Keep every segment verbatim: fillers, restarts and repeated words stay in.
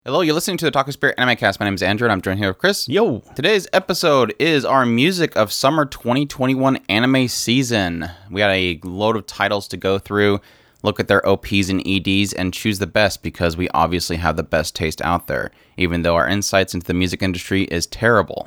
Hello, you're listening to the Talking Spirit Anime Cast. My name is Andrew, and I'm joined here with Chris. Yo! Today's episode is our music of summer twenty twenty-one anime season. We got a load of titles to go through, look at their O Ps and E Ds, and choose the best because we obviously have the best taste out there, even though our insights into the music industry is terrible.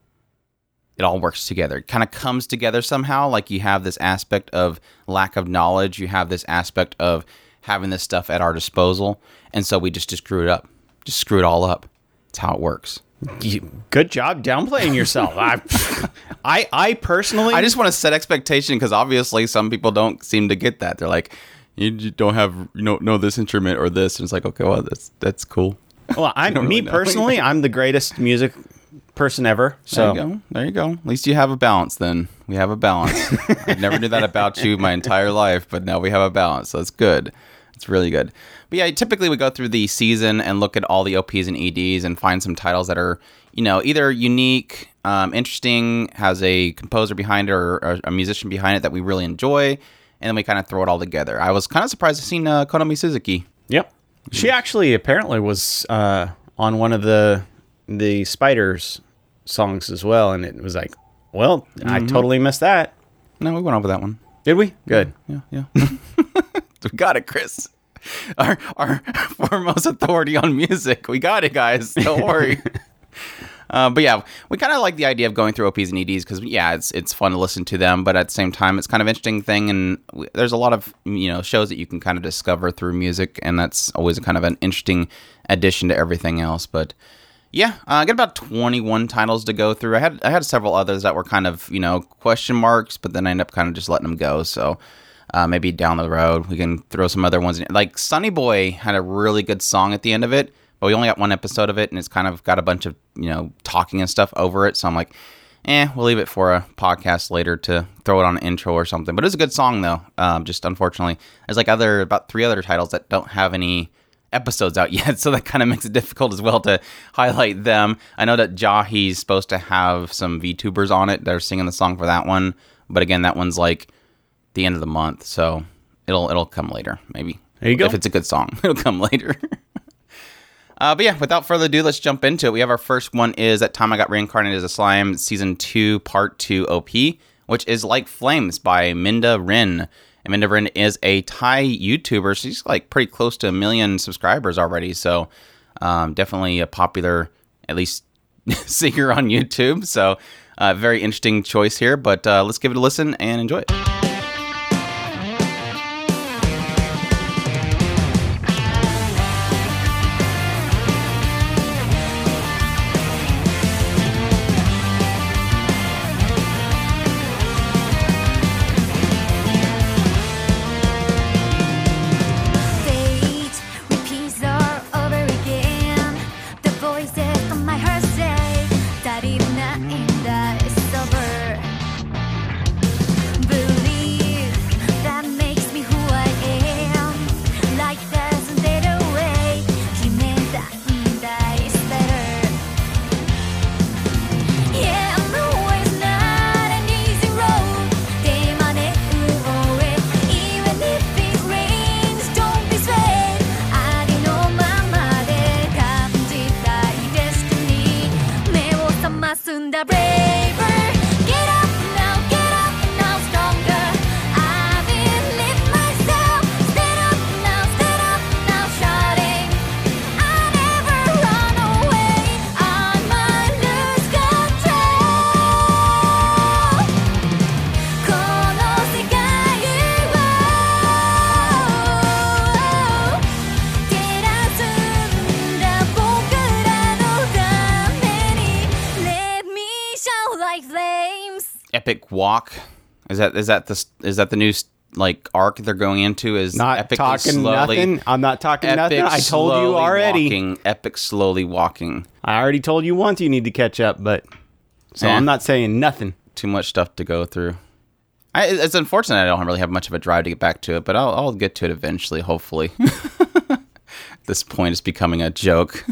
It all works together. It kind of comes together somehow, like you have this aspect of lack of knowledge, you have this aspect of having this stuff at our disposal, and so we just, just screw it up. Just screw it all up. That's how it works. You, good job downplaying yourself. I, I, I personally, I just want to set expectation because obviously some people don't seem to get that. They're like, you don't have you know know this instrument or this, and it's like, okay, well that's that's cool. Well, I'm me really personally, I'm the greatest music person ever. So there you go. There you go. At least you have a balance. Then we have a balance. I never knew that about you my entire life, but now we have a balance. So that's good. It's really good. But yeah, typically we go through the season and look at all the O Ps and E Ds and find some titles that are, you know, either unique, um, interesting, has a composer behind it or, or a musician behind it that we really enjoy, and then we kind of throw it all together. I was kind of surprised to see uh, Konomi Suzuki. Yep. She actually apparently was uh, on one of the the Spiders songs as well, and it was like, well, mm-hmm. I totally missed that. No, we went over that one. Did we? Good. Yeah, yeah. yeah. We got it, Chris. Our our foremost authority on music. We got it, guys. Don't worry. uh, but yeah, we kind of like the idea of going through O Ps and E Ds because yeah, it's it's fun to listen to them. But at the same time, it's kind of interesting thing, and w- there's a lot of you know shows that you can kind of discover through music, and that's always kind of an interesting addition to everything else. But yeah, uh, I got about twenty-one titles to go through. I had I had several others that were kind of you know question marks, but then I ended up kind of just letting them go. So. Uh, maybe down the road, we can throw some other ones in. Like, Sunny Boy had a really good song at the end of it, but we only got one episode of it, and it's kind of got a bunch of, you know, talking and stuff over it. So I'm like, eh, we'll leave it for a podcast later to throw it on an intro or something. But it was a good song, though. Um, just unfortunately, there's like other, about three other titles that don't have any episodes out yet, so that kind of makes it difficult as well to highlight them. I know that Jahi's supposed to have some VTubers on it that are singing the song for that one, but again, that one's like the end of the month, so it'll it'll come later, maybe. There you go. If it's a good song, it'll come later. uh, but yeah, without further ado, let's jump into it. We have our first one is That Time I Got Reincarnated as a Slime, Season two, Part two O P, which is Like Flames by Minda Rin. And Minda Rin is a Thai YouTuber. She's like pretty close to a million subscribers already, so um, definitely a popular, at least, singer on YouTube. So uh, very interesting choice here, but uh, let's give it a listen and enjoy it. Epic Walk, is that is that the is that the new like arc they're going into? Is not epic talking slowly, nothing. I'm not talking nothing. I told you already. Walking, epic slowly walking. I already told you once you need to catch up, but so eh, I'm not saying nothing. Too much stuff to go through. I, it's unfortunate I don't really have much of a drive to get back to it, but I'll I'll get to it eventually, hopefully. At this point, it's becoming a joke.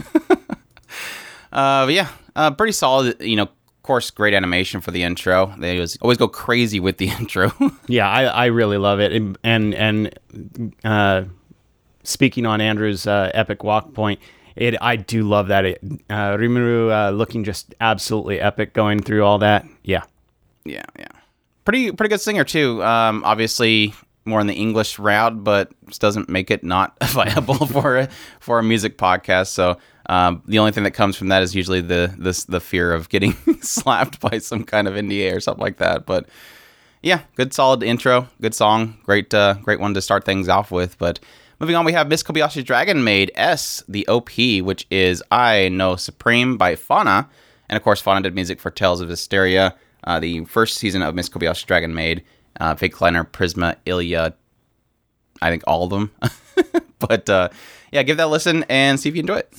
uh, but yeah, uh, pretty solid. You know. Of course, great animation for the intro. They always, always go crazy with the intro. Yeah, I, I really love it. And and uh, speaking on Andrew's uh, epic walk point, it I do love that. It, uh, Rimuru uh, looking just absolutely epic going through all that. Yeah. Yeah, yeah. Pretty pretty good singer, too. Um, obviously, more in the English route, but just doesn't make it not viable for a, for a music podcast. So um, the only thing that comes from that is usually the this, the fear of getting slapped by some kind of N D A or something like that. But yeah, good solid intro, good song, great uh, great one to start things off with. But moving on, we have Miss Kobayashi's Dragon Maid S, the O P, which is I Know Supreme by Fauna. And of course, Fauna did music for Tales of Hysteria, uh, the first season of Miss Kobayashi's Dragon Maid, uh, Fake Kleiner, Prisma, Ilya, I think all of them. But uh, yeah, give that a listen and see if you enjoy it.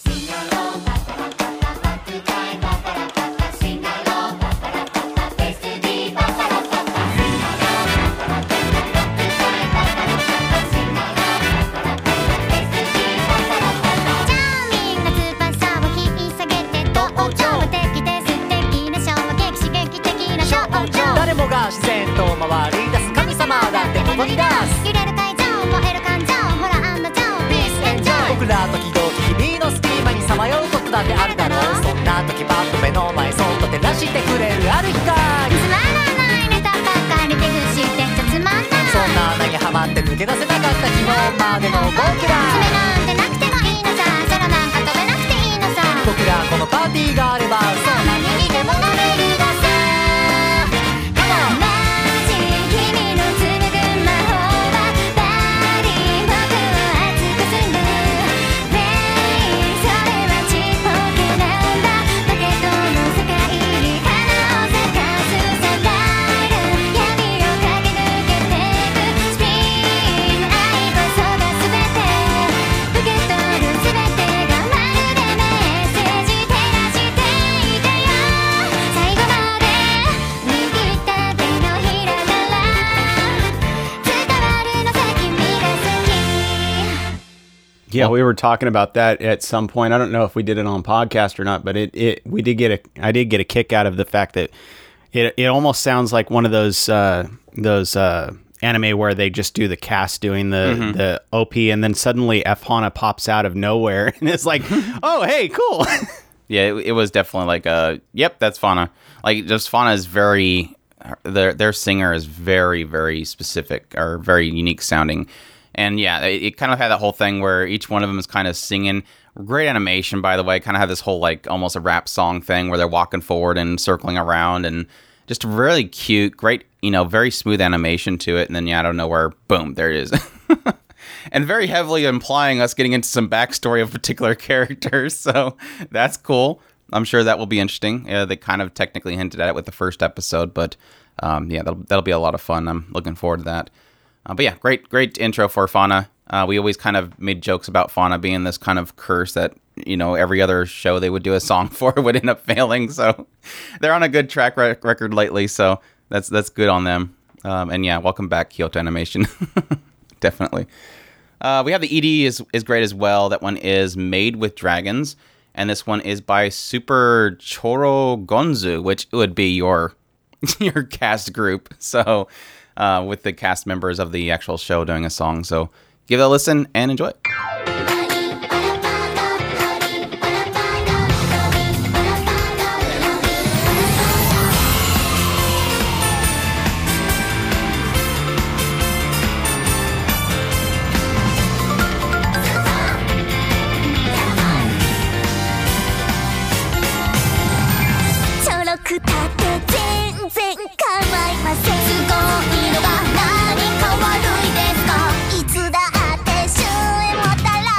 自然と回り出す神様だってここに出す揺れる会場燃える感情ホラー&ジョーピースエンジョイ僕ら時々日々の隙間にさまようことだってあるだろうそんな時パッと目の前そっと照らしてくれるある光つまらないネタばっかり手振してちゃつまんないそんな穴にはまって抜け出せなかった昨日までの僕ら爪なんてなくてもいいのさ空なんか飛べなくていいのさ僕らこのパーティーがあればさ何にでもなれるださ Yeah, we were talking about that at some point. I don't know if we did it on podcast or not, but it, it we did get a I did get a kick out of the fact that it it almost sounds like one of those uh, those uh, anime where they just do the cast doing the, mm-hmm. the O P and then suddenly F Hana pops out of nowhere and it's like, oh hey, cool. Yeah, it, it was definitely like a yep, that's Fauna. Like just Fauna is very their their singer is very very specific or very unique sounding. And yeah, it, it kind of had that whole thing where each one of them is kind of singing. Great animation, by the way. Kind of had this whole like almost a rap song thing where they're walking forward and circling around, and just really cute, great, you know, very smooth animation to it. And then yeah, out of nowhere, boom, there it is. And very heavily implying us getting into some backstory of particular characters. So that's cool. I'm sure that will be interesting. Yeah, they kind of technically hinted at it with the first episode, but um, yeah, that'll that'll be a lot of fun. I'm looking forward to that. Uh, but yeah, great, great intro for Fauna. Uh, we always kind of made jokes about Fauna being this kind of curse that, you know, every other show they would do a song for would end up failing. So they're on a good track re- record lately. So that's that's good on them. Um, and yeah, welcome back, Kyoto Animation. Definitely. Uh, we have the E D is is great as well. That one is Made with Dragons, and this one is by Super Choro Gonzu, which would be your your cast group. So. Uh, with the cast members of the actual show doing a song. So give it a listen and enjoy it. いつだって終焉もたら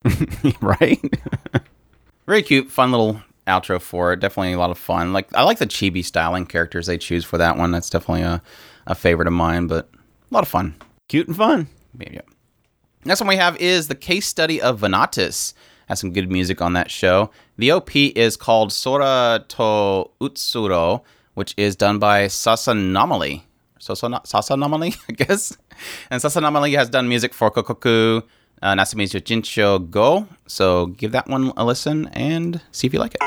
Right? Very cute, fun little outro for it. Definitely a lot of fun. Like I like the chibi styling characters they choose for that one. That's definitely a, a favorite of mine, but a lot of fun. Cute and fun. Yeah. Next one we have is the case study of Venatus. Has some good music on that show. The O P is called Sora to Utsuro, which is done by Sasanamali. Sasana- Sasanamali, I guess. And Sasanamali has done music for Kokoku, uh, Natsumizu Jinsho Go. So give that one a listen and see if you like it.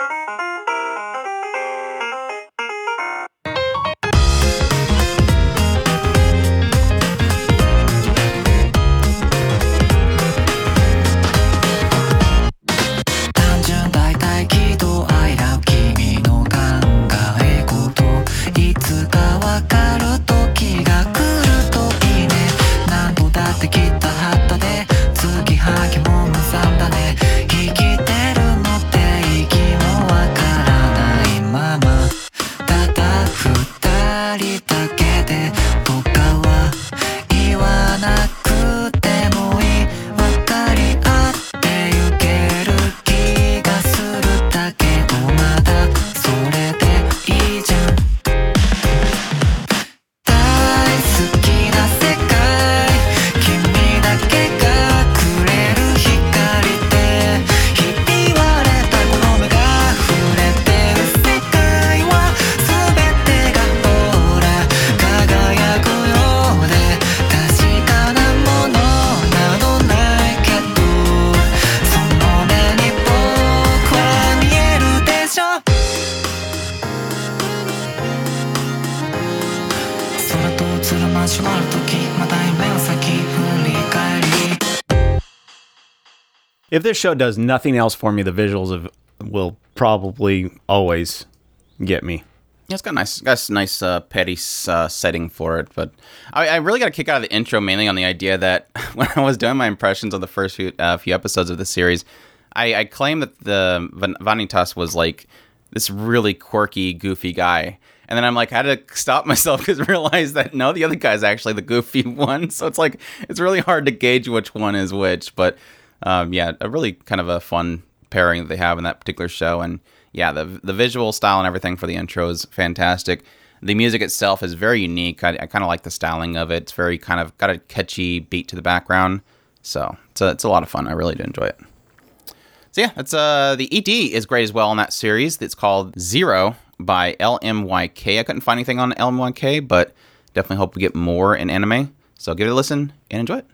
閉まる時また夢を先振り返り If this show does nothing else for me, the visuals of will probably always get me. Yeah, it's got a nice, got a nice uh, petty uh, setting for it, but I, I really got a kick out of the intro, mainly on the idea that when I was doing my impressions of the first few, uh, few episodes of the series, I, I claimed that the Van- Vanitas was like this really quirky, goofy guy. And then I'm like, I had to stop myself because I realized that no, the other guy's actually the goofy one. So it's like, it's really hard to gauge which one is which. But um, yeah, a really kind of a fun pairing that they have in that particular show. And yeah, the the visual style and everything for the intro is fantastic. The music itself is very unique. I, I kind of like the styling of it. It's very kind of got a catchy beat to the background. So it's a, it's a lot of fun. I really did enjoy it. So yeah, it's uh the E D is great as well in that series. It's called Zero by L M Y K. I couldn't find anything on L M Y K, but definitely hope we get more in anime. So give it a listen and enjoy it.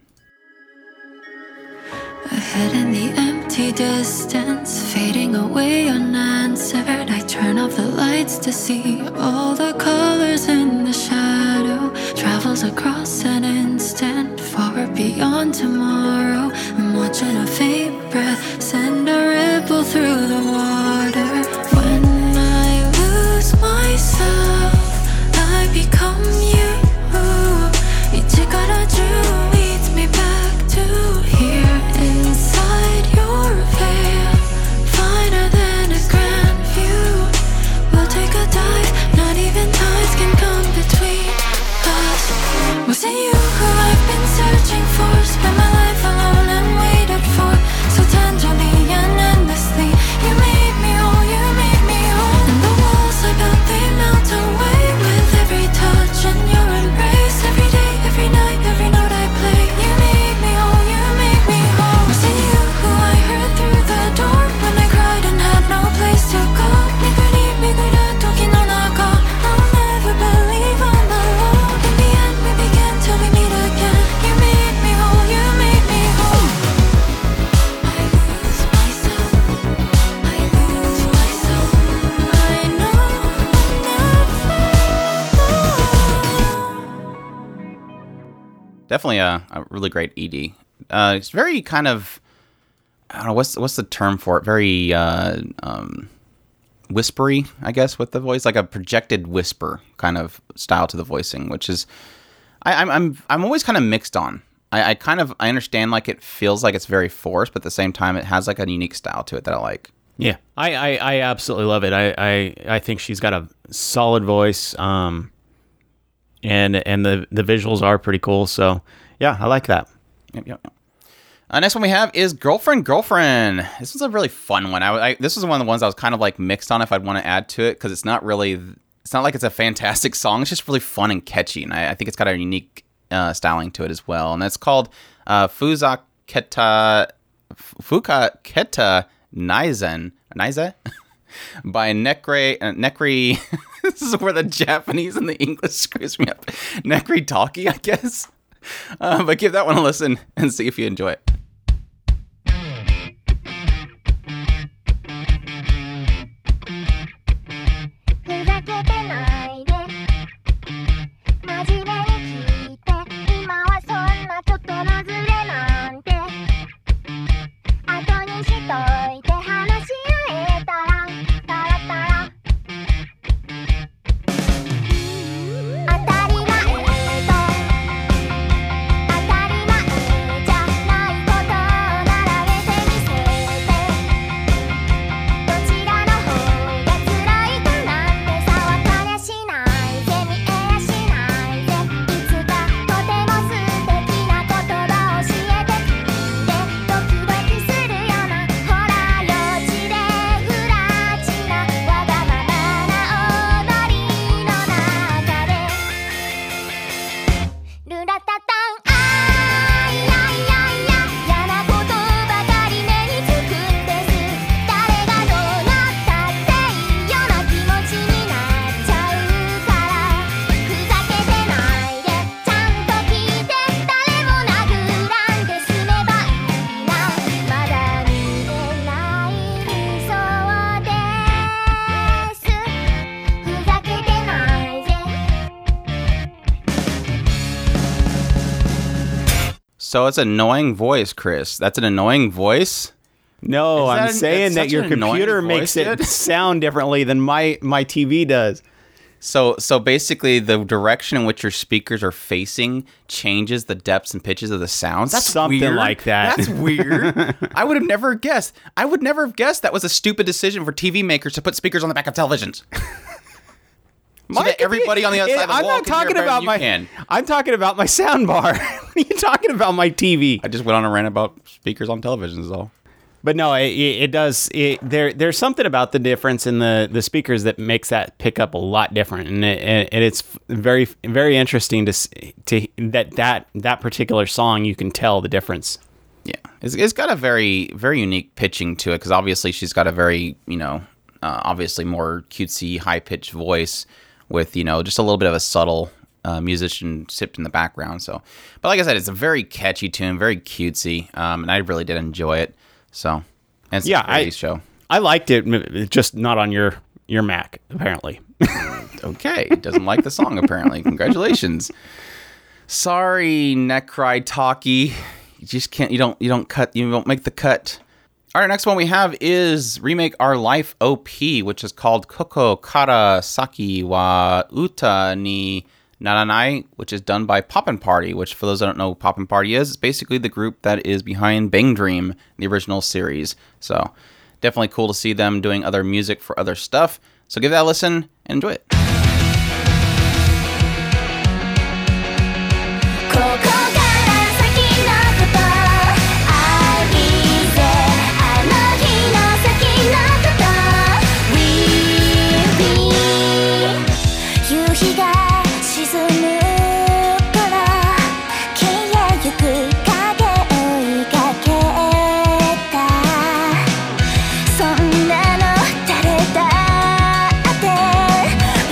Ahead in the empty distance, fading away unanswered. I turn off the lights to see all the colors in the shadow. Travels across an instant, far beyond tomorrow. I'm watching a faint breath send a ripple through the water. When I lose myself, I become you. 이제가라주 leads me back to here. Inside your veil, finer than a grand view. We'll take a dive, not even tides can come between us. Was it you who I've been searching for? Spent my life alone and waited for, so tenderly and endlessly. You made me whole, you made me whole. And the walls I built, they melt away with every touch and your embrace. Every day, every night, every note I play. You made me whole, you made me whole. Was it you who I heard through the door when I cried and had no place to go? 미그리 미그려 토기 너나가. I'll never believe I'm alone. In the end we begin till we meet again. You made me whole, you made me whole. I lose myself, I lose myself. I know never. Definitely a, a really great E D. Uh, it's very kind of, I don't know, what's what's the term for it? Very uh, um, whispery, I guess, with the voice, like a projected whisper kind of style to the voicing, which is, I, I'm I'm I'm always kind of mixed on. I, I kind of I understand like it feels like it's very forced, but at the same time it has like a unique style to it that I like. Yeah, I, I, I absolutely love it. I, I, I think she's got a solid voice, um, and and the, the visuals are pretty cool. So yeah, I like that. Yep, yep, yep. Uh, next one we have is Girlfriend, Girlfriend. This was a really fun one. I, I This was one of the ones I was kind of like mixed on if I'd want to add to it, because it's not really, it's not like it's a fantastic song. It's just really fun and catchy, and I, I think it's got a unique uh, styling to it as well. And that's called uh, Fuzaketa, Fukaketa Naizen, Naize? by Nekri, uh, Nekri, this is where the Japanese and the English screws me up. Nekri Talkie, I guess. Uh, but give that one a listen and see if you enjoy it. ふざけてないで真面目に聞いて今はそんなちょっとのズレなんて後にしといて話し合えたらタラタラ当たり前と当たり前じゃないことを並べてみせてどちらの方が辛いかなんてさわかりゃしないぜ見えやしないぜいつかとても素敵な言葉を教えてくれドキドキするよなほら幼稚で不らちなわがままな踊りの中でルラタタンあいやいやいや嫌なことばかり目につくんです誰がどうなったっていいような気持ちになっちゃうからふざけてないでちゃんと聞いて誰も殴らんで済めばいいなまだ見えない理想ですふざけてないぜ So it's an annoying voice, Chris. That's an annoying voice? No, Is I'm that an- saying that's that such your an annoying computer voice, makes it dude. sound differently than my, my T V does. So so basically the direction in which your speakers are facing changes the depths and pitches of the sounds. That's Something weird. like that. That's weird. I would have never guessed. I would never have guessed that was a stupid decision for T V makers to put speakers on the back of televisions. So that everybody on the other side of the I'm wall not can hear talking better about than you my. can. I'm talking about my sound bar. What are you talking about? My T V. I just went on a rant about speakers on televisions, is all. But no, it, it it does. It, there, there's something about the difference in the, the speakers that makes that pick up a lot different, and, it, and it's very very interesting to s- to that that that particular song you can tell the difference. Yeah, it's, it's got a very, very unique pitching to it because obviously she's got a very, you know, uh, obviously more cutesy, high-pitched voice with, you know, just a little bit of a subtle uh, musician sipped in the background. So, but like I said, it's a very catchy tune, very cutesy, um, and I really did enjoy it. So, and it's Yeah, a great I- show. I liked it, m- just not on your your Mac apparently. Okay, doesn't like the song apparently. Congratulations. Sorry, Nekri Talkie. You just can't. You don't. You don't cut. You don't make the cut. All right, next one we have is remake Our Life O P, which is called Koko Kara Saki wa Uta ni Naranai, which is done by Poppin' Party, which for those that don't know what Poppin' Party is, it's basically the group that is behind Bang Dream, the original series. So definitely cool to see them doing other music for other stuff. So give that a listen and enjoy it. ここから先のこと愛ぜあの日の先のこと We be 夕日が沈む頃消えゆく影追いかけたそんなの誰だって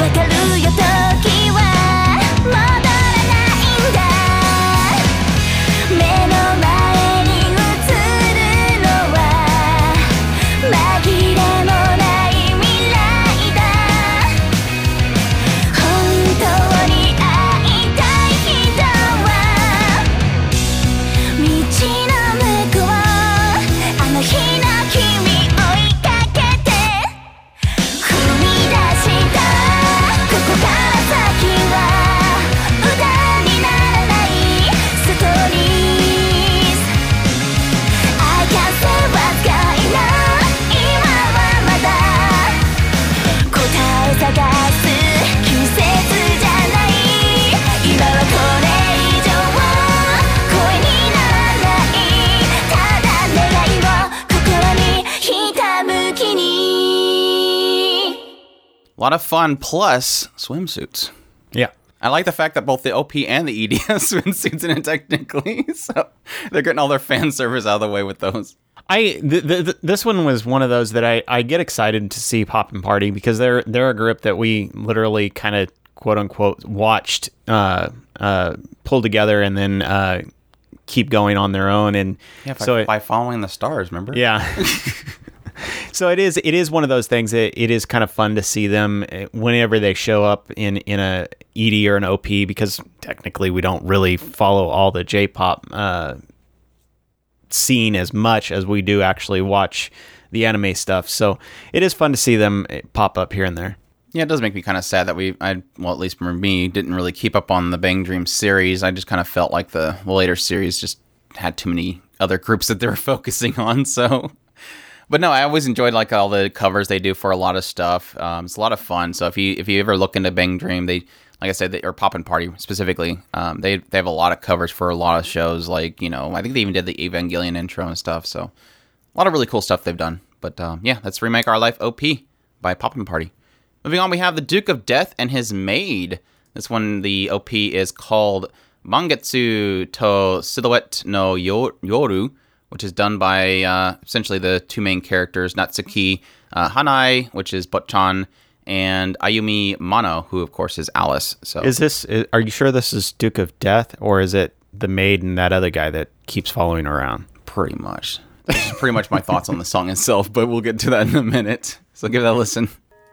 A lot of fun, plus swimsuits. Yeah. I like the fact that both the O P and the E D have swimsuits in it technically, so they're getting all their fan service out of the way with those. I th- th- th- this one was one of those that I, I get excited to see Poppin' Party because they're they're a group that we literally kind of quote unquote watched uh, uh, pull together and then uh, keep going on their own, and Yeah, by, so it, by following the stars, remember? yeah. So it is it is one of those things that it is kind of fun to see them whenever they show up in, in a E D or an O P, because technically we don't really follow all the J-pop uh, scene as much as we do actually watch the anime stuff. So it is fun to see them pop up here and there. Yeah, it does make me kind of sad that we, I well, at least for me, didn't really keep up on the Bang Dream series. I just kind of felt like the later series just had too many other groups that they were focusing on, so... But no, I always enjoyed like all the covers they do for a lot of stuff. Um, it's a lot of fun. So if you if you ever look into Bang Dream, they like I said, they, or Poppin' Party specifically, um, they they have a lot of covers for a lot of shows. Like you know, I think they even did the Evangelion intro and stuff. So a lot of really cool stuff they've done. But um, yeah, let's remake Our Life O P by Poppin' Party. Moving on, we have the Duke of Death and his maid. This one, the O P is called Mangetsu to Silhouette no Yoru, which is done by uh, essentially the two main characters, Natsuki uh, Hanai, which is Botchan, and Ayumi Mano, who of course is Alice. So Is this? Is, are you sure this is Duke of Death, or is it the maid and that other guy that keeps following her around? pretty much, this is pretty much my thoughts on the song itself, but we'll get to that in a minute. So give that a listen.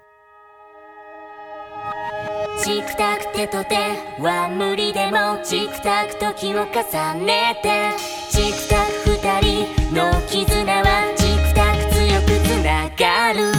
チクタク手と手は無理でもチクタク時を重ねてチクタク二人の絆はチクタク強くつながる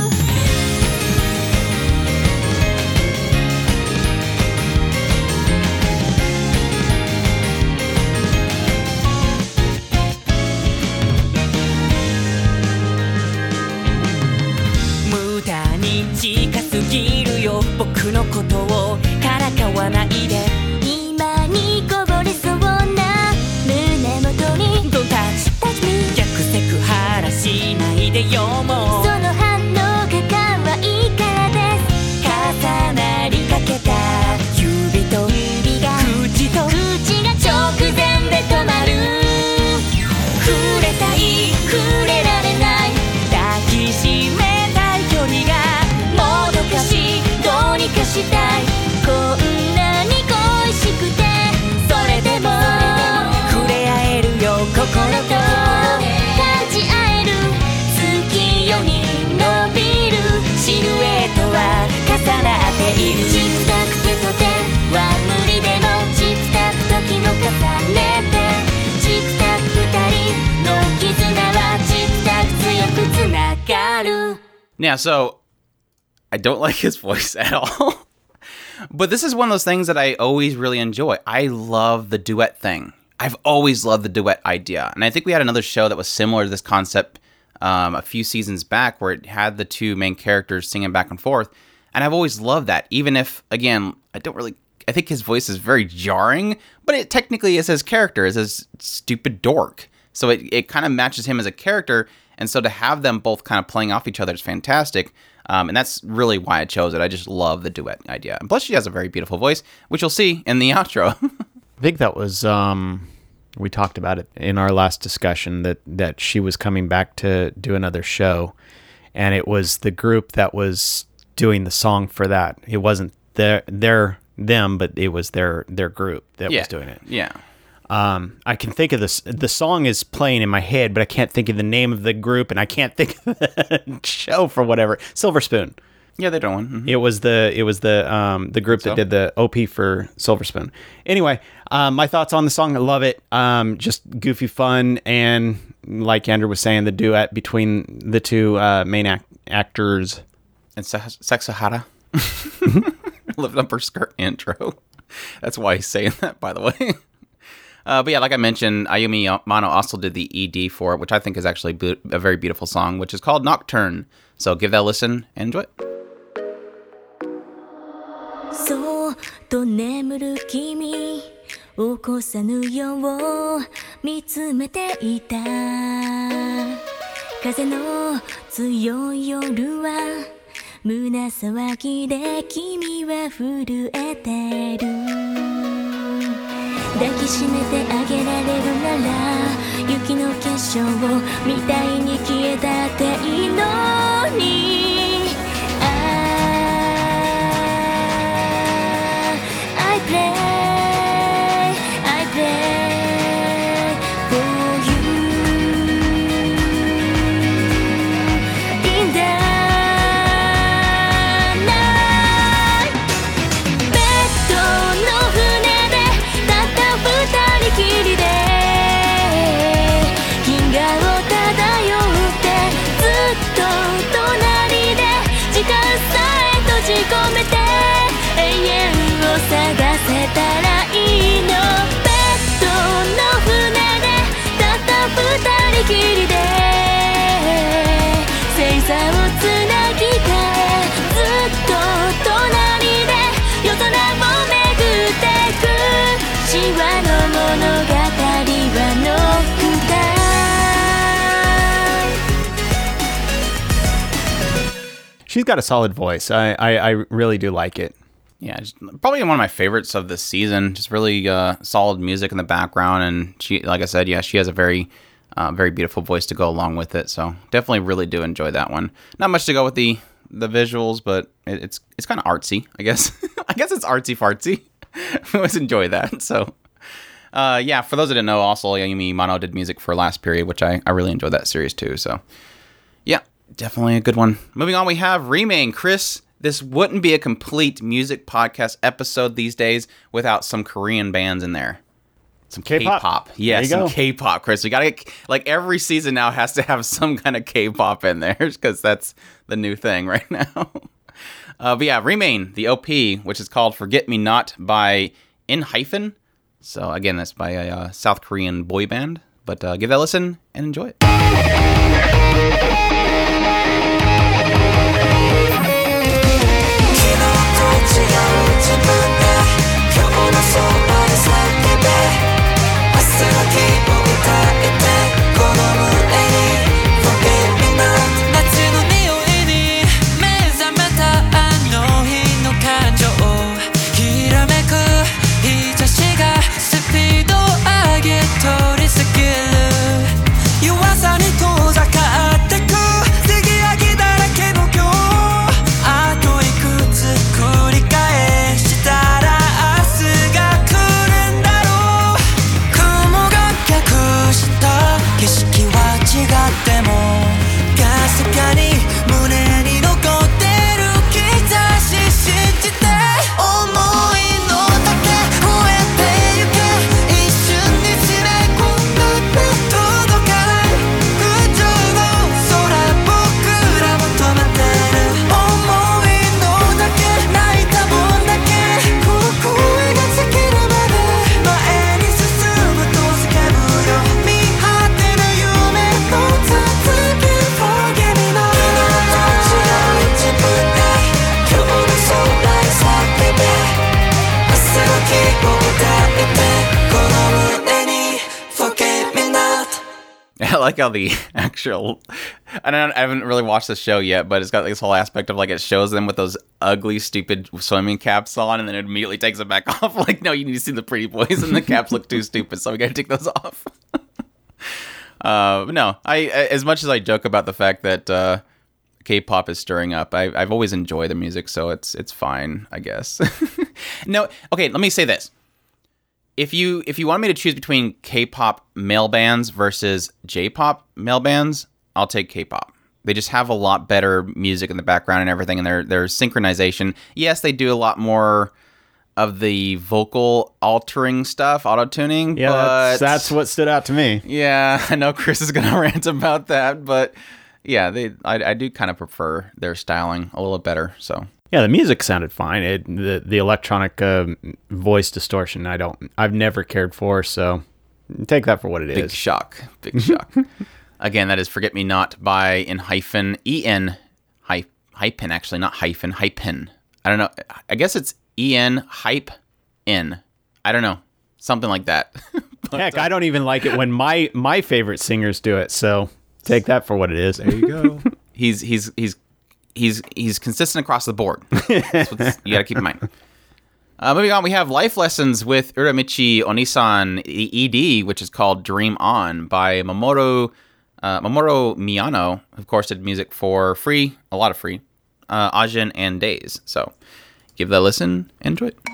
無駄に近すぎるよ僕のことをからかわないで今にこぼれそうな胸元に Don't touch, touch me 逆セクハラしないでよもうその反応が可愛いからです重なりかけた指と指が口と口が直前で止まる触れたい触れられない抱きしめたい距離がもどかしいどうにかしたいこんなに恋しくてそれでも触れ合えるよ心と感じ合える月夜に伸びるシルエットは重なっているチクタク手と手は無理でもチクタク時の重ねてチクタク二人の絆はチクタク強くつながる Yeah, so I don't like his voice at all. But this is one of those things that I always really enjoy. I love the duet thing. I've always loved the duet idea. And I think we had another show that was similar to this concept um, a few seasons back where it had the two main characters singing back and forth. And I've always loved that. Even if, again, I don't really... I think his voice is very jarring, but it technically is his character, is his stupid dork. So it, it kind of matches him as a character. And so to have them both kind of playing off each other is fantastic. Um, and that's really why I chose it. I just love the duet idea. And plus, she has a very beautiful voice, which you'll see in the outro. I think that was, um, we talked about it in our last discussion, that, that she was coming back to do another show. And it was the group that was doing the song for that. It wasn't their, their them, but it was their, their group that yeah. was doing it. Yeah. Um, I can think of this. The song is playing in my head, but I can't think of the name of the group, and I can't think of the show for whatever. Silver Spoon. Yeah, they don't one. Mm-hmm. It was the it was the um the group so? that did the O P for Silver Spoon. Anyway, um, my thoughts on the song. I love it. Um, just goofy fun, and like Andrew was saying, the duet between the two uh, main act- actors. And Se- Sexahara lifted up her skirt intro. That's why he's saying that, by the way. Uh, but yeah, like I mentioned, Ayumi Mano also did the E D for it, which I think is actually be- a very beautiful song, which is called Nocturne. So give that a listen and enjoy it. そっと眠る君起こさぬよう見つめていた風の強い夜は胸騒ぎで君は震えてる抱きしめてあげられるなら雪の結晶みたいに消えたっていいのにI play, I play for you in the night ベッドの船でたった二人きりで銀河を漂ってずっと隣で時間さえ閉じ込めて永遠を探せたらいいのベッドの船でたった二人きりで星座をつなぎ替えずっと隣で夜空を巡ってく神話の物語はの二 She's got a solid voice. I, I, I really do like it. Yeah, just, probably one of my favorites of this season. Just really uh, solid music in the background, and she, like I said, yeah, she has a very, uh, very beautiful voice to go along with it. So definitely, really do enjoy that one. Not much to go with the the visuals, but it, it's it's kind of artsy, I guess. I guess it's artsy fartsy. I always enjoy that. So, uh, yeah, for those that didn't know, also Yayumi Mano did music for Last Period, which I I really enjoyed that series too. So, yeah, definitely a good one. Moving on, we have Remain. Chris. This wouldn't be a complete music podcast episode these days without some Korean bands in there. Some K-pop. K-pop. Yeah, There you some go. K-pop, Chris. We gotta get, like, every season now has to have some kind of K-pop in there because that's the new thing right now. Uh, but yeah, Remain, the O P, which is called Forget Me Not by In Hyphen. So again, that's by a uh, South Korean boy band. But uh, give that a listen and enjoy it. 違う自分で今日のそばで叫べ明日の日を歌えてこの胸に Forget me not 夏の匂いに目覚めたあの日の感情ひらめく日差しがスピードを上げ通り過ぎる弱さに遠ざかってく継ぎはぎだらけの今日あといくつ繰り返したら明日が来るんだろう雲が隠した景色は違ってもかすかに胸に残ってる兆し信じて思いの丈増えてゆけ一瞬にしないこんな届かない空上の空僕ら求めてる想いのだけ泣いた分だけここへが尽きるまで前に進むと叫ぶよ見果てぬ夢の続き Forget me not 昨日と違う自分で今日の空へ叫べ明日の日を歌えてこの胸に Forget me not I like how the actual, I don't, I haven't really watched the show yet, but it's got this whole aspect of like it shows them with those ugly, stupid swimming caps on, and then it immediately takes it back off. Like, no, you need to see the pretty boys, and the caps look too stupid, so we gotta take those off. uh, but no, I as much as I joke about the fact that uh, K-pop is stirring up, I, I've always enjoyed the music, so it's it's fine, I guess. No, okay, let me say this. If you if you want me to choose between K-pop male bands versus J-pop male bands, I'll take K-pop. They just have a lot better music in the background and everything, and their their synchronization. Yes, they do a lot more of the vocal altering stuff, auto tuning. Yeah, but that's, that's what stood out to me. yeah, I know Chris is gonna rant about that, but yeah, they I, I do kind of prefer their styling a little better. So. Yeah, the music sounded fine. It, the the electronic uh, voice distortion, I don't, I've never cared for. So take that for what it Big is. shock. Big shock. Again, that is Forget Me Not by In Hyphen. E N hy- Hyphen, actually, not hyphen. Hyphen. I don't know. I guess it's E N Hype in. I don't know. Something like that. But, Heck, uh, I don't even like it when my my favorite singers do it. So take that for what it is. There you go. he's he's he's he's he's consistent across the board. That's what you got to keep in mind. Uh, moving on, we have Life Lessons with Uramichi Onisan E D, which is called Dream On by Mamoru uh, Mamoru Miyano. Of course, did music for Free, a lot of Free, uh, Ajin, and Days. So give that a listen. Enjoy it.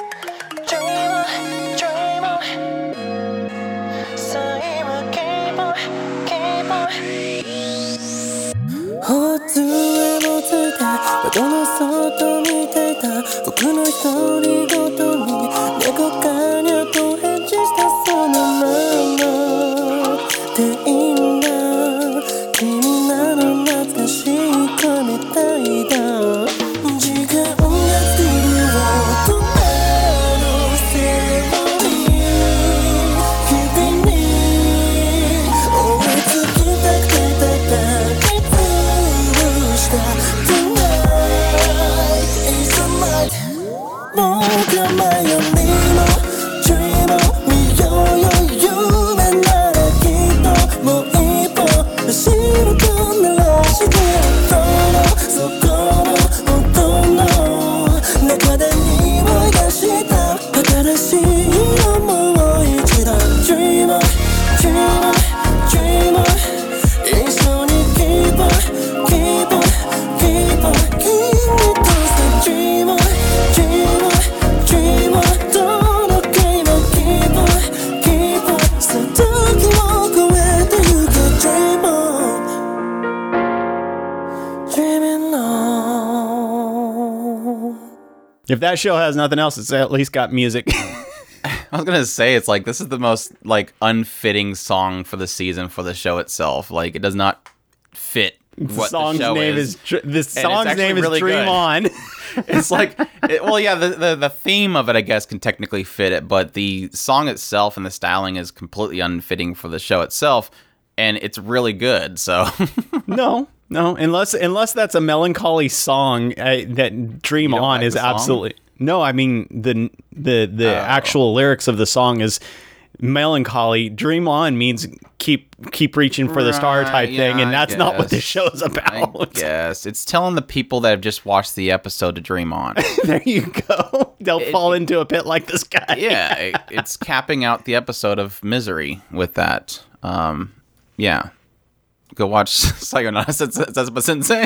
If that show has nothing else, it's at least got music. I was gonna say, it's like, this is the most like unfitting song for the season for the show itself. Like, it does not fit The what song's the show name is. is, Dr- the it's song's actually name is really Dream good. On. It's like, it, well, yeah, the, the the theme of it, I guess, can technically fit it, but the song itself and the styling is completely unfitting for the show itself, and it's really good. So, No, no, unless unless that's a melancholy song uh, that Dream You don't On like is the song? absolutely. No, I mean the the the Oh. actual lyrics of the song is melancholy. Dream On means keep keep reaching for the star Right, type yeah, thing, and I that's not what the guess. show's I about. guess it's telling the people that have just watched the episode to dream on. There you go. They'll fall into a pit like this guy. Yeah, it, it's capping out the episode of Misery with that. Um, yeah, go watch Sayonara Setsubou Sensei.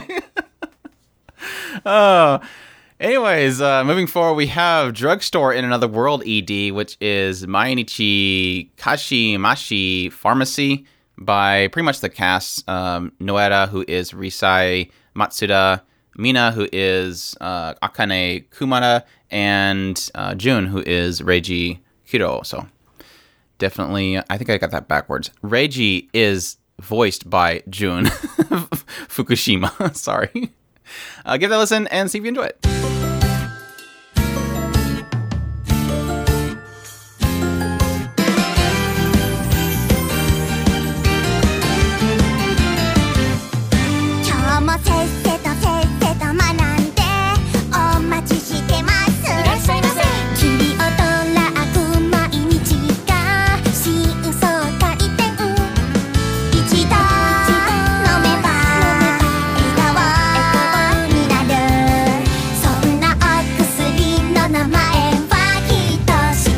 Oh, anyways, uh, moving forward, we have Drugstore in Another World E D, which is Mainichi Kashimashi Pharmacy by pretty much the cast. Um, Noera, who is Risai Matsuda, Mina, who is uh, Akane Kumara, and uh, Jun, who is Reiji Hiro. So definitely, I think I got that backwards. Reiji is voiced by Jun Fukushima. Sorry. Uh, give that a listen and see if you enjoy it. 今日もせっせとせっせと学んでお待ちしてますいらっしゃいませ君をとらく毎日が新相回転一度飲めば笑顔になるそんなお薬の名前はきっと幸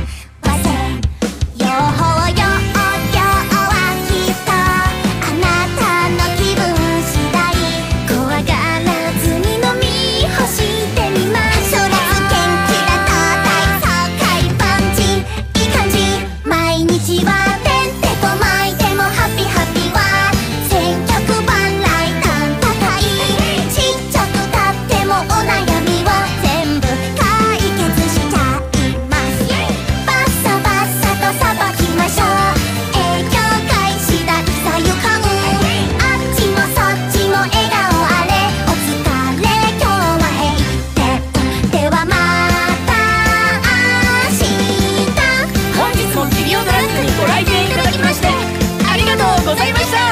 せ両方よ今日はきっとあなたの気分次第怖がらずに飲み干してみますそれつけんきらと大爽快パンチいい感じ毎日はてんてこまいてもハッピーハッピーは千脚万来短高いちっちゃくたってもお悩みを全部解決しちゃいますバッサバッサとさばきましょう営業開始ださゆかんあっちもそっちも笑顔あれお疲れ今日は閉店ではまた明日本日もビデオドラッグにご来店いただきましてありがとうございました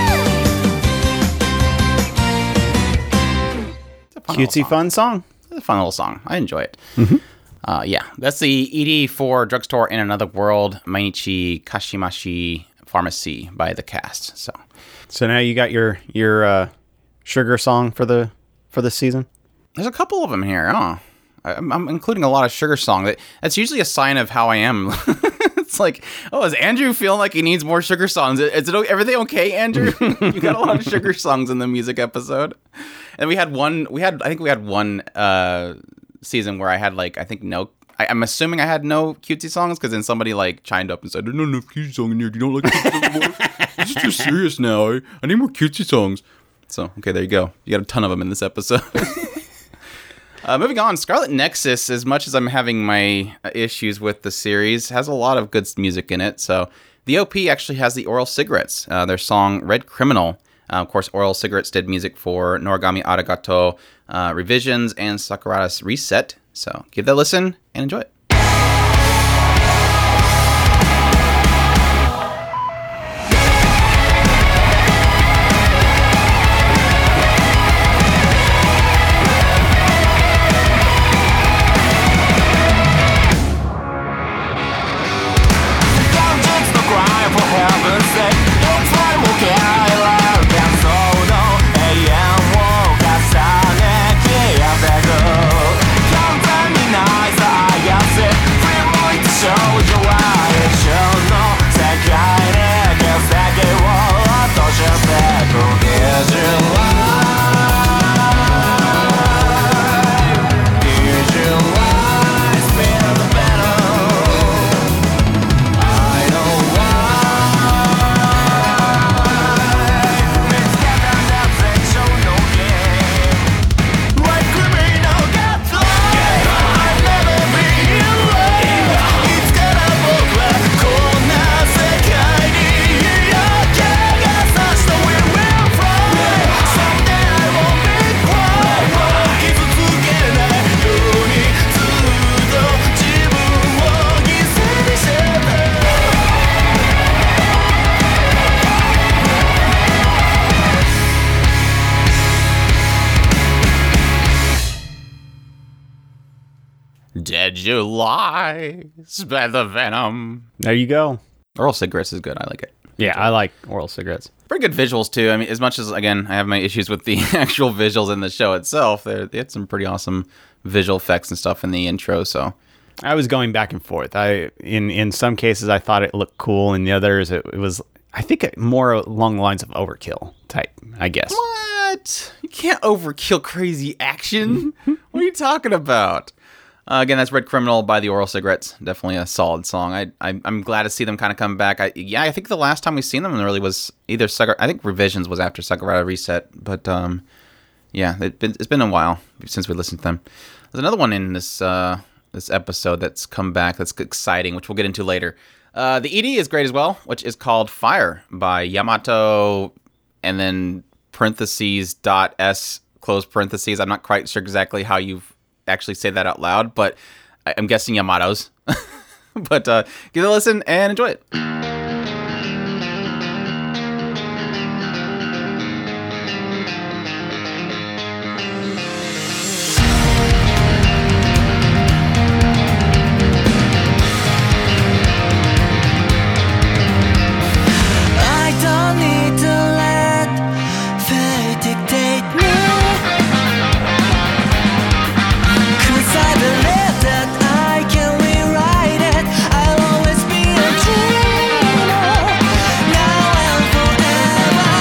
Cutesy fun song. It's a fun little song. I enjoy it. Uh, yeah, that's the E D for Drugstore in Another World, Mainichi Kashimashi Pharmacy by the cast. So So now you got your your uh, sugar song for the for this season? There's a couple of them here. Oh, I'm, I'm including a lot of Sugar Song. That That's usually a sign of how I am. It's like, oh, is Andrew feeling like he needs more Sugar Songs? Is it everything okay, Andrew? You got a lot of Sugar Songs in the music episode. And we had one, we had, I think we had one uh, season where I had like, I think no, I, I'm assuming I had no cutesy songs because then somebody like chimed up and said, there's not enough cutesy songs in here. You don't like cutesy songs anymore? This is too serious now. I, I need more cutesy songs. So, okay, there you go. You got a ton of them in this episode. Uh, moving on, Scarlet Nexus, as much as I'm having my issues with the series, has a lot of good music in it. So the O P actually has the Oral Cigarettes, uh, their song Red Criminal. Uh, of course, Oral Cigarettes did music for Noragami Arigato, uh, Revisions, and Sakurada's Reset. So give that a listen and enjoy it. Did you lie? Spread the venom. There you go. Oral Cigarettes is good. I like it. Yeah, I like Oral Cigarettes. Pretty good visuals, too. I mean, as much as, again, I have my issues with the actual visuals in the show itself, they had some pretty awesome visual effects and stuff in the intro, so... I was going back and forth. I in in some cases I thought it looked cool, in the others it, it was, I think, more along the lines of overkill type, I guess. What? You can't overkill crazy action. What are you talking about? Uh, again, that's Red Criminal by the Oral Cigarettes. Definitely a solid song. I, I I'm glad to see them kind of come back. I, yeah, I think the last time we seen them really was either Sakur- I think Revisions was after Sakurada Reset, but um, yeah, it been, it's been a while since we listened to them. There's another one in this uh, this episode that's come back that's exciting, which we'll get into later. Uh, the E D is great as well, which is called Fire by Yamato, and then parentheses dot S close parentheses. I'm not quite sure exactly how you actually say that out loud, but I'm guessing Yamato's. But uh, give it a listen and enjoy it. I don't need to let fate dictate me, 'cause I believe that I can rewrite it. I'll always be a dreamer, now and forever.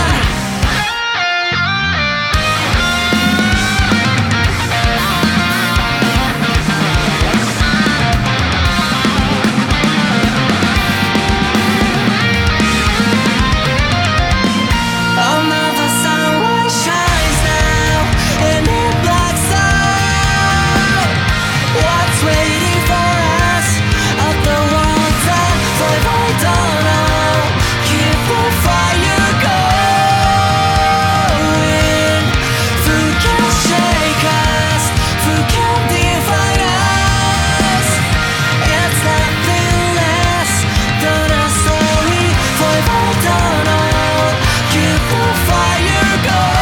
Another sunrise shines now in the black side. What's waiting for us at the world's end? For I don't know. Keep the fire going. Who can shake us? Who can define us? It's nothing less than a story. For I don't know. Keep the fire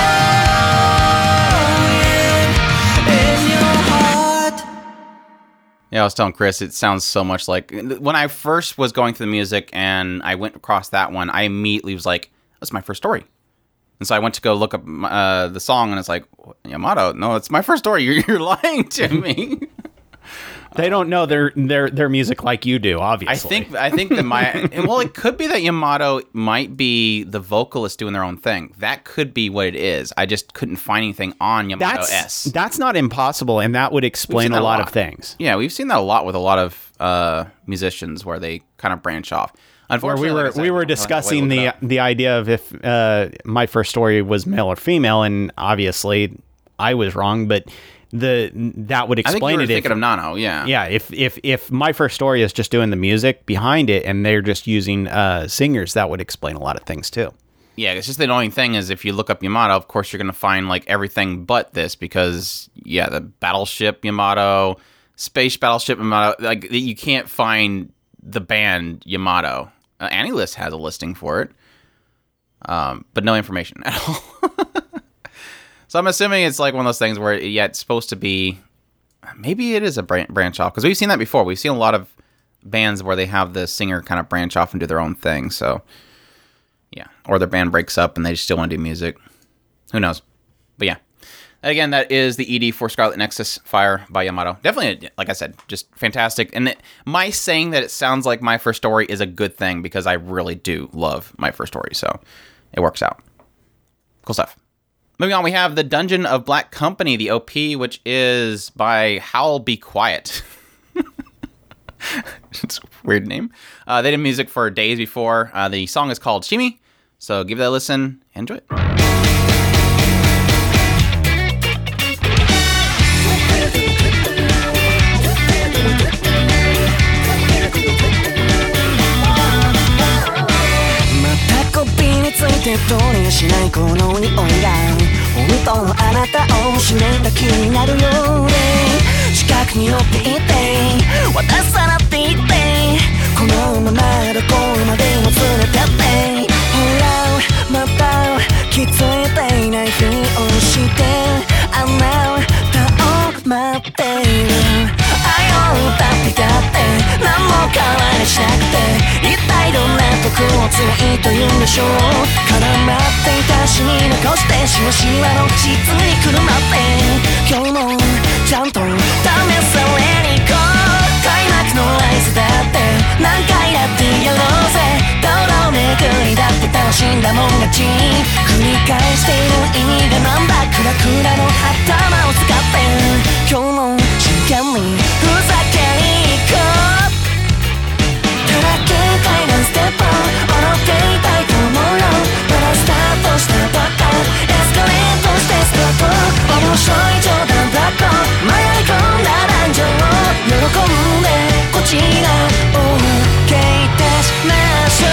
going in your heart. Yeah, I was telling Chris, it sounds so much like... When I first was going through the music and I went across that one, I immediately was like, that's my first story. And so I went to go look up uh, the song, and it's like, Yamato, no, it's my first story. You're, you're lying to me. They don't know their their their music like you do, obviously. I think I think that my well, it could be that Yamato might be the vocalist doing their own thing. That could be what it is. I just couldn't find anything on Yamato that's S. that's not impossible, and that would explain seen a that a lot lot. of things. Yeah, we've seen that a lot with a lot of uh, musicians where they kind of branch off. Where Unfortunately, we were like I said, we were I don't have a way to discussing look it the up. the idea of if uh, my first story was male or female, and obviously I was wrong, but the that would I think explain you were it. If, thinking of Nano, yeah. yeah, if if if my first story is just doing the music behind it, and they're just using uh, singers, that would explain a lot of things too. Yeah, it's just the annoying thing is if you look up Yamato, of course you're going to find like everything but this because, yeah, the Battleship Yamato, Space Battleship Yamato, like you can't find the band Yamato. Uh, AniList has a listing for it, um, but no information at all. So I'm assuming it's like one of those things where, yeah, it's supposed to be, maybe it is a bran- branch off because we've seen that before. We've seen a lot of bands where they have the singer kind of branch off and do their own thing, so... Yeah, or their band breaks up and they still want to do music. Who knows? But yeah. Again, that is the E D for Scarlet Nexus Fire by Yamato. Definitely, like I said, just fantastic. And it, my saying that it sounds like My First Story is a good thing because I really do love My First Story. So it works out. Cool stuff. Moving on, we have The Dungeon of Black Company, the O P, which is by Howl Be Quiet. It's a weird name. Uh, they did music for Days Before. Uh, the song is called Shimi. So give that a listen. Enjoy it. てどうにかしないこの匂いが本当のあなたを知れた気になるよね近くに寄っていて渡さなっていってこのままどこまでも連れてってほらまた気づいていないふりをしてあなたを待っている愛を歌ってたって何も変わりしなくて一体どんなとこを強いというんでしょう絡まっていた足に残してしわしわの膣にくるまって今日もちゃんと試されに行こう開幕の合図だって何回だってやろうぜ堂々巡りだって楽しんだもん勝ち繰り返している意味がなんだクラクラの頭を使って今日も真剣にふざけに行こうただ軽快なステップを踊っていたいと思うよまだスタートしたばっかエスカレートしてスタート面白い冗談だと迷い込んだ男女を喜んでこちらを受けいたしましょ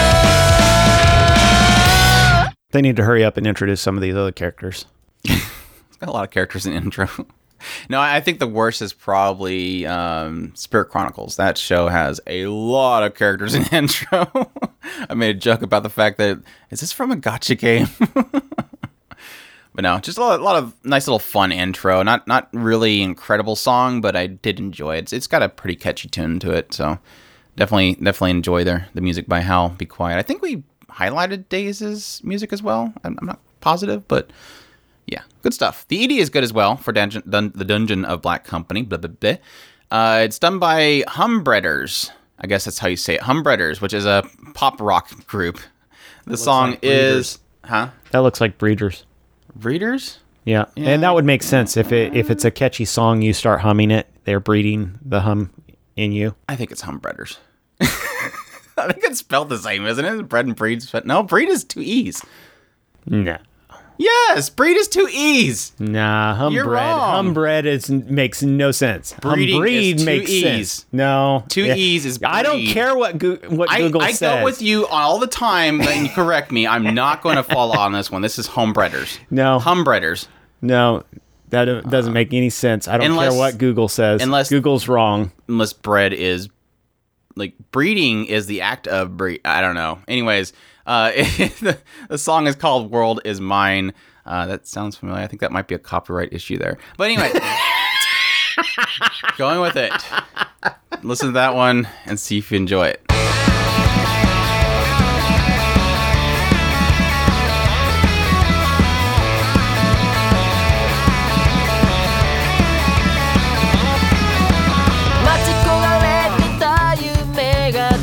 う They need to hurry up and introduce some of these other characters. It's got a lot of characters in the intro. No, I think the worst is probably um, Spirit Chronicles. That show has a lot of characters in the intro. I made a joke about the fact that, is this from a gacha game? But no, just a lot, a lot of nice little fun intro. Not not really incredible song, but I did enjoy it. It's, it's got a pretty catchy tune to it, so definitely definitely enjoy their, the music by Howl Be Quiet. I think we highlighted Days' music as well. I'm, I'm not positive, but... yeah, good stuff. The E D is good as well for Dungeon, Dun- the Dungeon of Black Company. Blah, blah, blah. Uh, it's done by Humbreaders. I guess that's how you say it. Humbreaders, which is a pop rock group. The song like is... Huh? That looks like Breeders. Breeders? Yeah. Yeah. And that would make sense if it if it's a catchy song, you start humming it. They're breeding the hum in you. I think it's Humbreaders. I think it's spelled the same, isn't it? Bread and breed. No, breed is two E's. No. Yes, breed is two E's. Nah, humbread. You're wrong. Humbread is makes no sense. Breeding Humbreed is two makes E's. sense. No, Two E's is I don't breed. care what Go- what I, Google I says. go with you all the time and you correct me. I'm not going to follow on this one. This is Homebreaders. No. Humbreaders. No, that do- doesn't make any sense. I don't Unless- care what Google says. unless- Google's wrong. Unless bread is, like, breeding is the act of breed. I don't know. Anyways, uh, the, the song is called World Is Mine. Uh, that sounds familiar. I think that might be a copyright issue there. But anyway, going with it. Listen to that one and see if you enjoy it.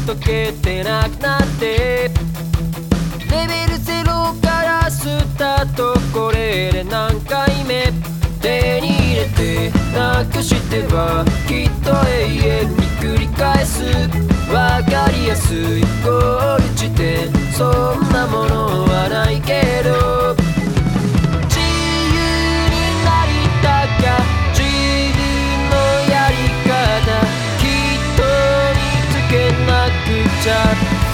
解けてなくなってレベルゼロからスタートこれで何回目手に入れてなくしてはきっと永遠に繰り返すわかりやすいゴール地点そんなものはないけど自由になりたか自分のやり方きっと見つけなくちゃ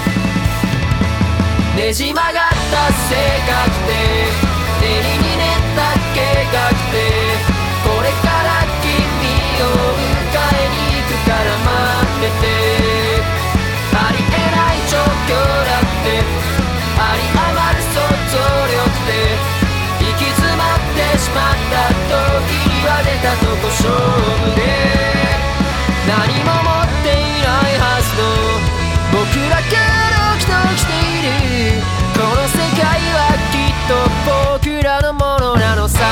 ねじ曲がった性格で練りに練った計画でこれから君を迎えに行くから待っててありえない状況だってあり余る想像力で行き詰まってしまった時には出たとこ勝負で何も持っていないはずの僕らがドキドキしているこの世界はきっと僕らのものなのさ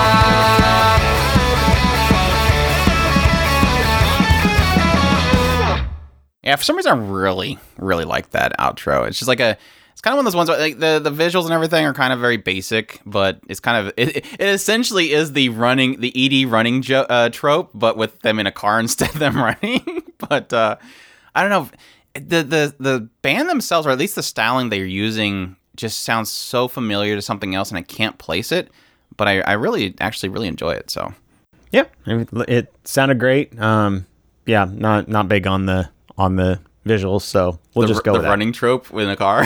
Yeah, for some reason, I really, really like that outro. It's just like a, it's kind of one of those ones where like the, the visuals and everything are kind of very basic, but it's kind of, it, it essentially is the running, the E D running jo- uh, trope, but with them in a car instead of them running. But uh, I don't know, the, the, the band themselves, or at least the styling they're using, just sounds so familiar to something else, and I can't place it, but I, I really, actually really enjoy it, so. Yeah, it, it sounded great. Um, yeah, not not big on the on the visuals, so we'll the, just go the with running that. trope in a car.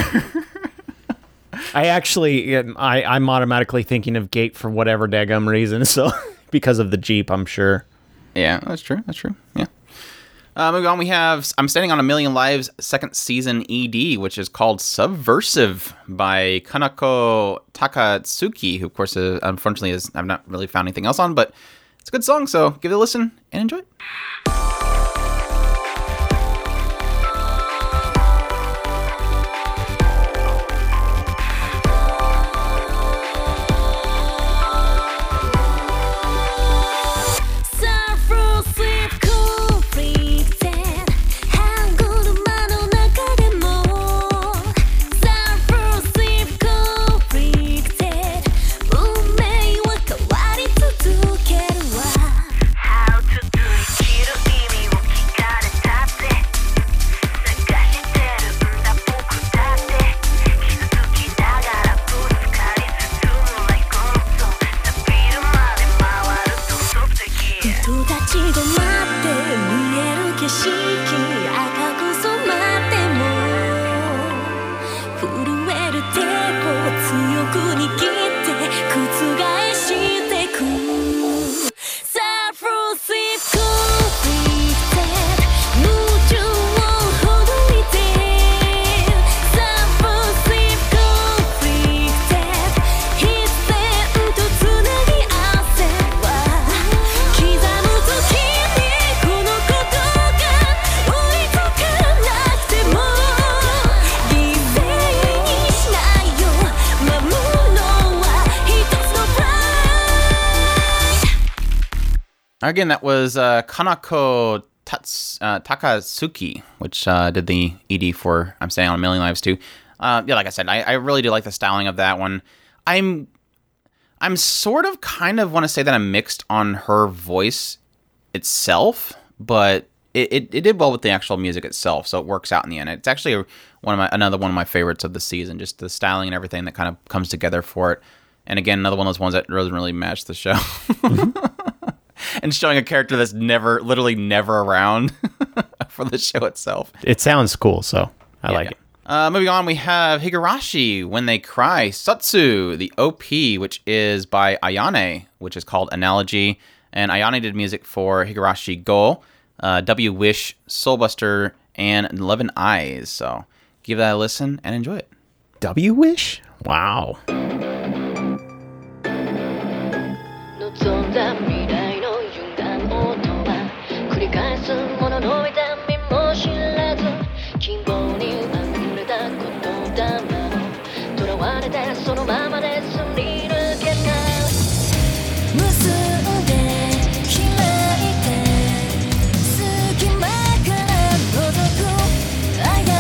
I actually, I, I'm automatically thinking of Gate for whatever daggum reason, so because of the Jeep, I'm sure. Yeah, that's true. That's true. Yeah. Uh, moving on, we have I'm Standing on a Million Lives' second season E D, which is called Subversive by Kanako Takatsuki, who, of course, uh, unfortunately, is I've not really found anything else on, but it's a good song, so give it a listen and enjoy it. 'Again, that was uh, Kanako Tats, uh, Takatsuki, which uh, did the E D for I'm Standing on a Million Lives too. Uh, yeah, like I said, I, I really do like the styling of that one. I'm I'm sort of kind of want to say that I'm mixed on her voice itself, but it, it, it did well with the actual music itself, so it works out in the end. It's actually a, one of my another one of my favorites of the season, just the styling and everything that kind of comes together for it. And again, another one of those ones that doesn't really match the show. Mm-hmm. And showing a character that's never, literally never around for the show itself. It sounds cool, so I yeah, like yeah. it. Uh, moving on, we have Higurashi, When They Cry, Satsu, the O P, which is by Ayane, which is called Analogy. And Ayane did music for Higurashi Go, uh, W Wish, Soulbuster, and Eleven Eyes. So give that a listen and enjoy it. W Wish? Wow. 望んだ未来の歪んだ音は繰り返すものの痛みも知らず希望に溢れた言霊も囚われてそのままですり抜けた結んで開いて隙間から覗く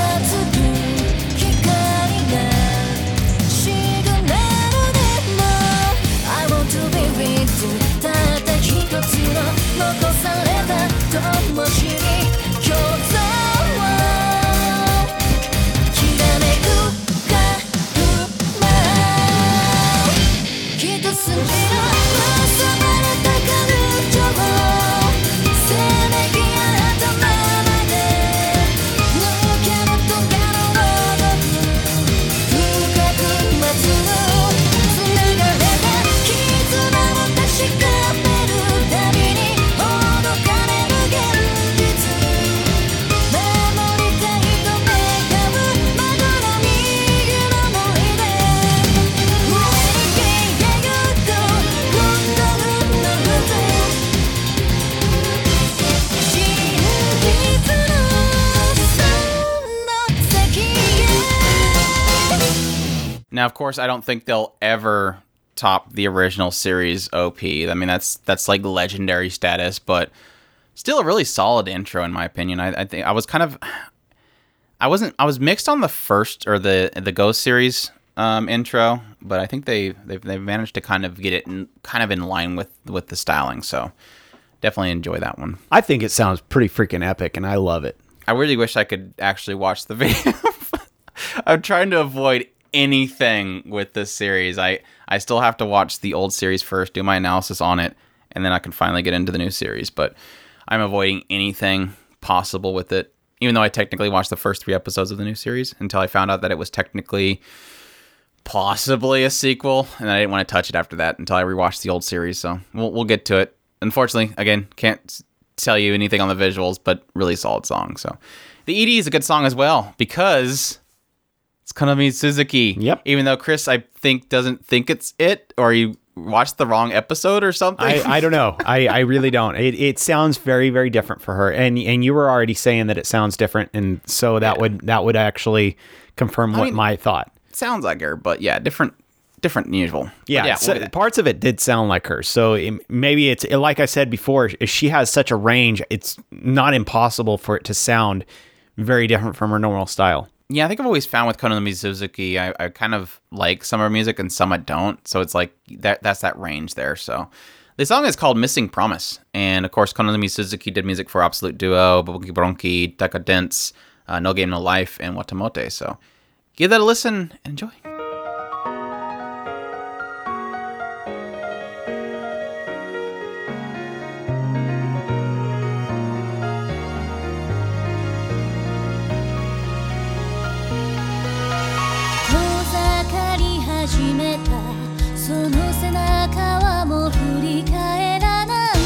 Now, of course, I don't think they'll ever top the original series O P. I mean, that's that's like legendary status, but still a really solid intro in my opinion. I, I think I was kind of, I wasn't, I was mixed on the first or the the Ghost series um, intro, but I think they they've, they've managed to kind of get it in, kind of in line with with the styling. So definitely enjoy that one. I think it sounds pretty freaking epic, and I love it. I really wish I could actually watch the video. I'm trying to avoid anything with this series. I, I still have to watch the old series first, do my analysis on it, and then I can finally get into the new series. But I'm avoiding anything possible with it, even though I technically watched the first three episodes of the new series until I found out that it was technically possibly a sequel, and I didn't want to touch it after that until I rewatched the old series. So we'll, we'll get to it. Unfortunately, again, can't tell you anything on the visuals, but really solid song. So the E D is a good song as well because it's Konami Suzuki. Yep. Even though Chris, I think, doesn't think it's it, or you watched the wrong episode or something. I, I don't know. I, I really don't. It it sounds very, very different for her. And and you were already saying that it sounds different, and so that Yeah. would that would actually confirm what mean, my thought. Sounds like her, but yeah, different different than usual. Yeah, But yeah so we'll get- parts of it did sound like her. So it, maybe it's like I said before, if she has such a range, it's not impossible for it to sound very different from her normal style. Yeah, I think I've always found with Konami Suzuki, I, I kind of like some of her music and some I don't. So it's like that that's that range there. So the song is called Missing Promise. And of course, Konami Suzuki did music for Absolute Duo, Bobuki Bronchi, Decadence, uh, No Game No Life, and Watamote. So give that a listen and enjoy. 遠ざかり始めたその背中はもう振り返らない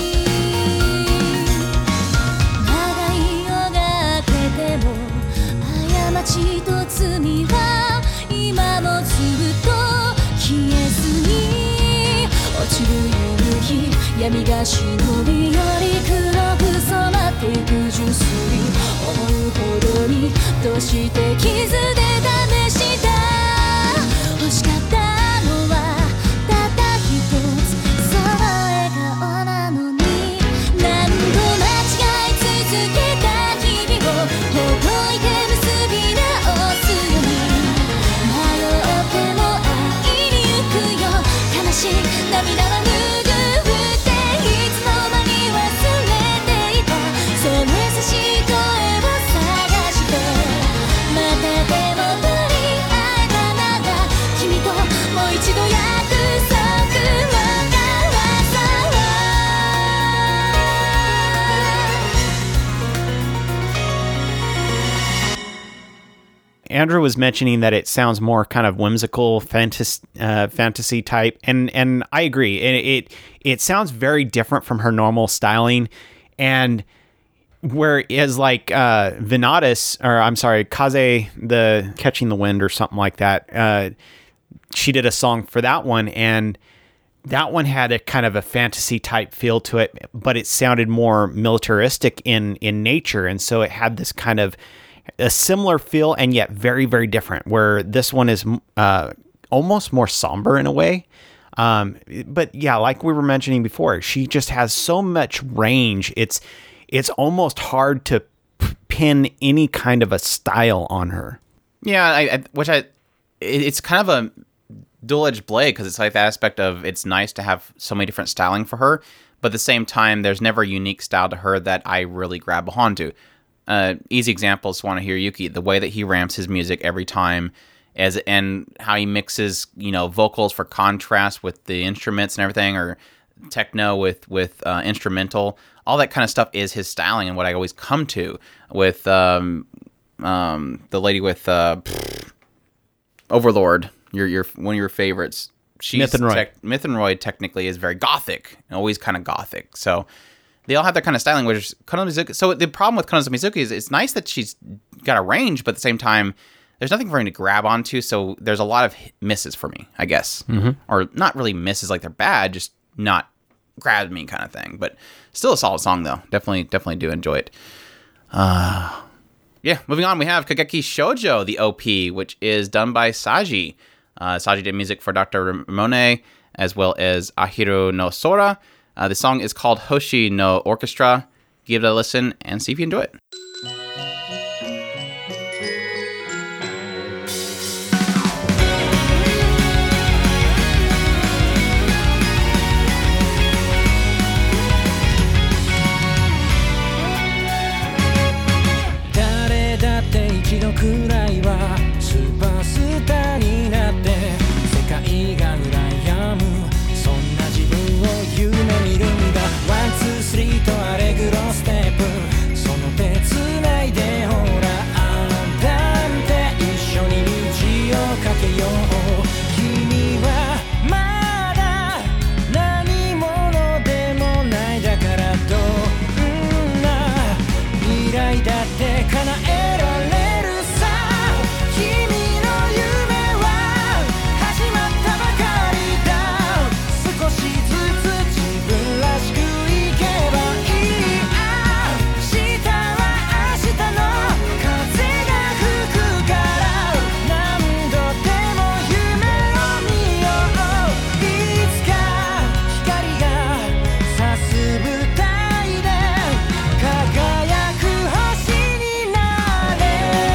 長い夜が明けても過ちと罪は今もずっと消えずに落ちる夕日闇が忍びより黒く染まっていく純粋思うほどにどうして傷で試した欲しかったのはたった一つその笑顔なのに何度間違い続けた日々をほどいて結び直すように迷っても会いに行くよ悲しい涙は拭っていつの間に忘れていたその優しい声を探してまた手元に会えたなら君ともう一度約束を交わそう Andrew was mentioning that it sounds more kind of whimsical fantasy, uh, fantasy type, and and I agree. And it, it it sounds very different from her normal styling, and whereas like uh, Venatus, or I'm sorry, Kaze, the Catching the Wind or something like that, uh, she did a song for that one, and that one had a kind of a fantasy type feel to it, but it sounded more militaristic in in nature, and so it had this kind of a similar feel and yet very, very different, where this one is uh, almost more somber in a way. Um, but yeah, like we were mentioning before, she just has so much range. It's it's almost hard to p- pin any kind of a style on her. Yeah, I, I, which I, it, it's kind of a dual-edged blade because it's like the aspect of it's nice to have so many different styling for her, but at the same time, there's never a unique style to her that I really grab onto. Uh, easy example is Swana Hiroyuki, the way that he ramps his music every time, as and how he mixes, you know, vocals for contrast with the instruments and everything, or techno with with uh, instrumental. All that kind of stuff is his styling and what I always come to with um, um, the lady with uh, Overlord, your your one of your favorites. She's Myth and Roy. Tec- Myth and Roy technically is very gothic, always kind of gothic. So they all have their kind of styling, which is Konami Suzuki. So the problem with Konami Suzuki is it's nice that she's got a range, but at the same time, there's nothing for me to grab onto. So there's a lot of hit- misses for me, I guess, mm-hmm. or not really misses like they're bad, just not grab me kind of thing. But still a solid song though. Definitely, definitely do enjoy it. Uh, yeah. Moving on, we have Kageki Shoujo, the O P, which is done by Saji. Uh, Saji did music for Doctor Ramone, as well as Ahiru no Sora. Uh, the song is called Hoshi no Orchestra. Give it a listen and see if you enjoy it. 誰だって一度くらいはスーパースターになって世界が羨むそんな自分を夢見るんだワンツースリーとアレグロステップその手繋いでほらあんたんて一緒に道をかけよう君はまだ何者でもないだからどんな未来だって叶えられるさ君の夢は始まったばかりだ少しずつ自分らしくいけばいいあ明日は明日の風が吹くから何度でも夢を見よういつか光が差す舞台で輝く星になれ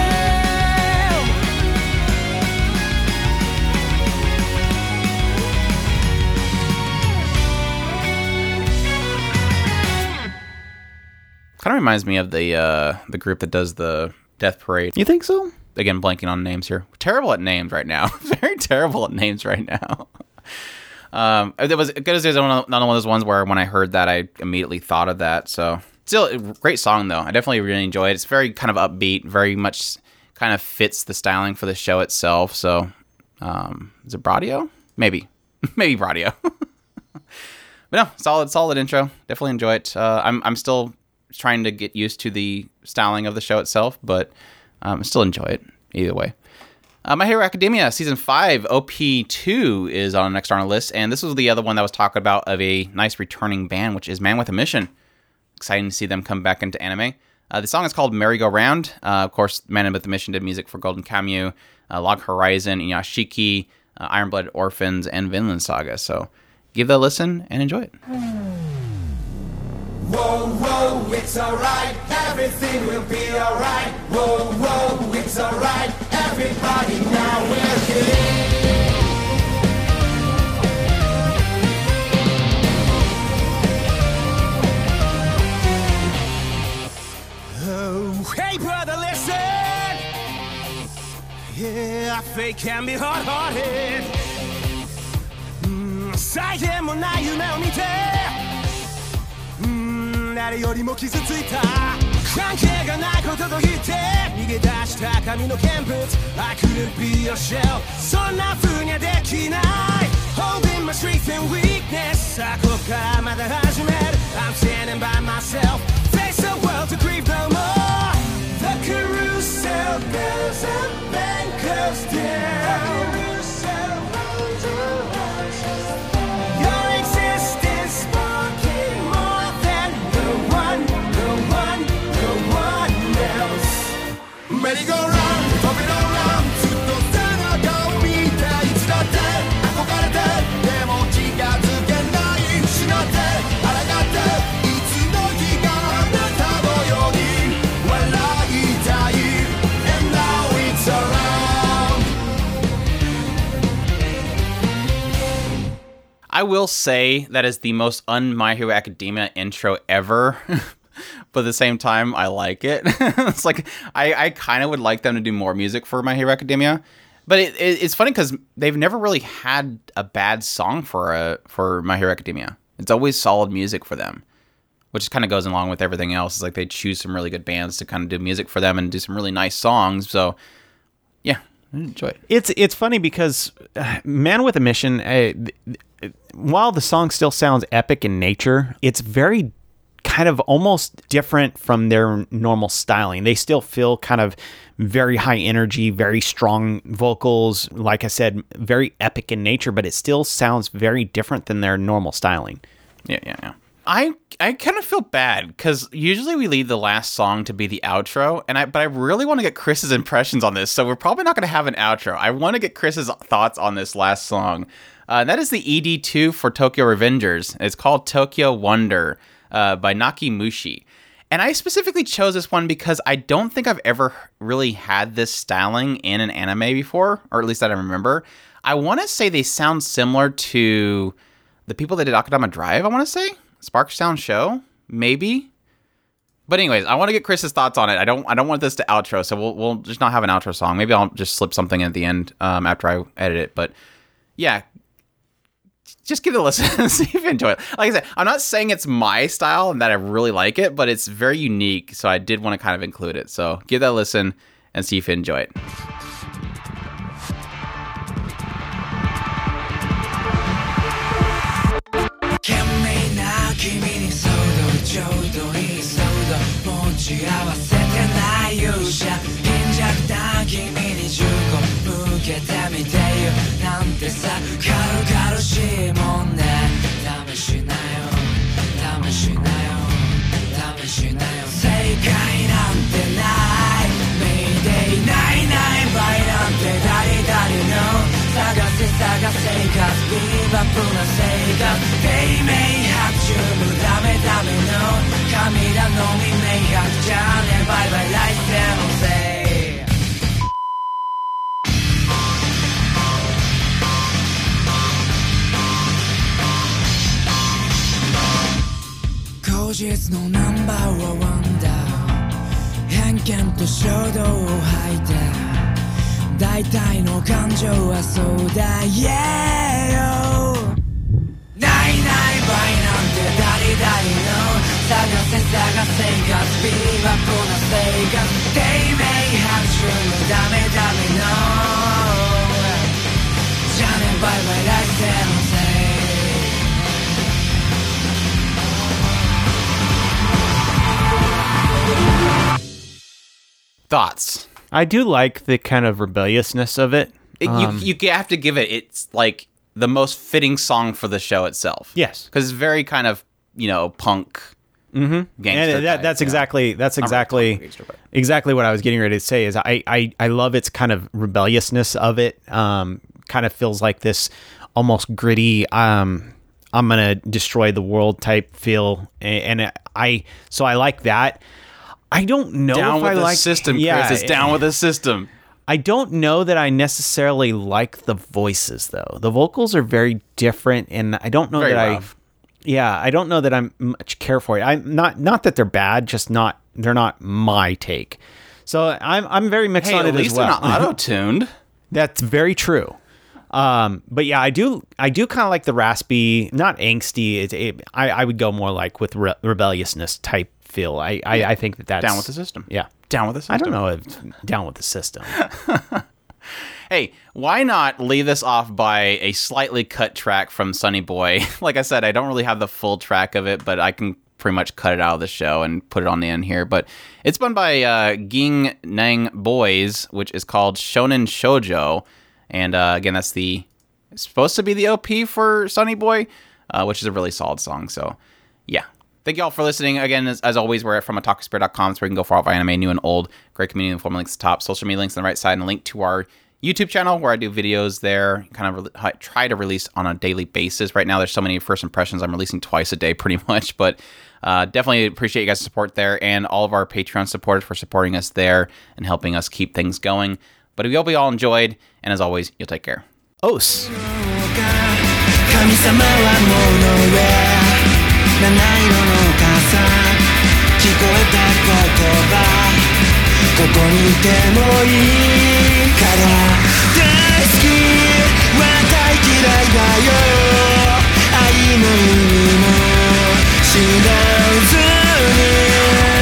Kind of reminds me of the uh, the group that does the Death Parade. You think so? Again, blanking on names here. Terrible at names right now. Very terrible at names right now. Um, it was good as there's another one of those ones where when I heard that, I immediately thought of that. So, still a great song though. I definitely really enjoy it. It's very kind of upbeat, very much kind of fits the styling for the show itself. So, um, is it Bradio? Maybe, maybe Bradio. But no, solid, solid intro. Definitely enjoy it. Uh, I'm, I'm still trying to get used to the styling of the show itself, but um, still enjoy it either way. Uh, My Hero Academia Season five, O P two is on the next on our list, and this was the other one that was talking about of a nice returning band, which is Man with a Mission. Exciting to see them come back into anime. Uh, the song is called Merry Go Round. Uh, of course, Man with a Mission did music for Golden Kamuy, uh, Log Horizon, Inuyashiki, uh, Iron Blooded Orphans, and Vinland Saga. So give that a listen and enjoy it. Whoa, whoa, it's alright, everything will be alright. Whoa, whoa, it's alright, everybody now we're here. Oh, hey brother, listen. Yeah, fate can be hard-hearted. Mm, 際限もない夢を見て誰よりも傷ついた関係がないことと言って逃げ出した紙の見物 I couldn't be your shell そんな風にはできない Holding my strength and weakness さあここからまた始める I'm standing by myself Face the world to grieve no more The carousel goes up and goes down The carousel rolls around Your existence sparking more than the one, the one, the one else. Merry go round, top it all round. ずっと背中を見ていつだって憧れてでも近づけない失って抗っていつの日かあなたのように笑いたい And now it's around. I will say that is the most un-My Hero Academia intro ever. But at the same time, I like it. It's like, I, I kind of would like them to do more music for My Hero Academia. But it, it, it's funny because they've never really had a bad song for a, for My Hero Academia. It's always solid music for them. Which kind of goes along with everything else. It's like they choose some really good bands to kind of do music for them and do some really nice songs. So, yeah, I enjoy it. It's it's funny because uh, Man with a Mission, uh, th- th- while the song still sounds epic in nature, it's very kind of almost different from their normal styling. They still feel kind of very high energy, very strong vocals. Like I said, very epic in nature, but it still sounds very different than their normal styling. Yeah, yeah, yeah. I I kind of feel bad because usually we leave the last song to be the outro, and I but I really want to get Chris's impressions on this, so we're probably not going to have an outro. I want to get Chris's thoughts on this last song. Uh, that is the E D two for Tokyo Revengers. It's called Tokyo Wonder uh, by Nakimushi. And I specifically chose this one because I don't think I've ever really had this styling in an anime before, or at least that I remember. I want to say they sound similar to the people that did Akudama Drive, I want to say. Spark Sound Show, maybe. But anyways, I want to get Chris's thoughts on it. I don't I don't want this to outro, so we'll we'll just not have an outro song. Maybe I'll just slip something in at the end um, after I edit it. But yeah, just give it a listen and see if you enjoy it. Like I said, I'm not saying it's my style and that I really like it, but it's very unique, so I did want to kind of include it. So give that a listen and see if you enjoy it. 君に騒動ちょうどいい騒動持ち合わせてない勇者貧弱な君に銃口向けてみてよなんてさ軽々しいもんね試しなよ試しなよ試しなよ正解なんてない見ていないない場合なんて誰々の探せ探せかビーバップな生活低迷白昼無ダメダメの神だのみ明白じゃねバイバイ来世のせい口実のナンバーはワンダー偏見と衝動を吐いて大体の感情はそうだ Yeah よないない場合なんて誰々の探せ探せがスピーバップな生活低迷白昼のダメダメのじゃあねバイバイ来世のせい Thoughts? I do like the kind of rebelliousness of it. it um, you you have to give it. It's like the most fitting song for the show itself. Yes, because it's very kind of you know punk, mm-hmm. gangster. And that, type, that's you know? exactly that's exactly really gangster, exactly what I was getting ready to say. Is I I, I love its kind of rebelliousness of it. Um, kind of feels like this almost gritty. Um, I'm gonna destroy the world type feel, and, and I so I like that. I don't know down if with I the like system, Chris. yeah, It's down with the system. I don't know that I necessarily like the voices though. The vocals are very different, and I don't know Very that rough. I. Yeah, I don't know that I'm much care for it. I'm not not that they're bad, just not they're not my take. So I'm I'm very mixed Hey, on at it least as well. they're not auto-tuned. That's very true. Um, but yeah, I do I do kind of like the raspy, not angsty. It, it, I I would go more like with re- rebelliousness type feel. I, I I think that that's Down with the system. Yeah, Down with the system. I don't know if down with the system. Hey, why not leave this off by a slightly cut track from Sonny Boy? Like I said, I don't really have the full track of it, but I can pretty much cut it out of the show and put it on the end here. But it's done by uh, Ging Nang Boys, which is called Shonen Shoujo. And uh, again, that's the it's supposed to be the O P for Sonny Boy, uh, which is a really solid song. So, yeah. Thank you all for listening. Again, as, as always, we're at from otaku spirit dot com, so where you can go for all of our anime, new and old. Great community informal links at the top. Social media links on the right side, and a link to our YouTube channel where I do videos there. Kind of re- try to release on a daily basis. Right now, there's so many first impressions. I'm releasing twice a day pretty much, but uh, definitely appreciate you guys' support there, and all of our Patreon supporters for supporting us there and helping us keep things going. But we hope you all enjoyed, and as always, you'll take care. Os. 神様はもの上七色の傘聞こえた言葉ここにいてもいいから大好きは大嫌いだよ愛も意味も知らずに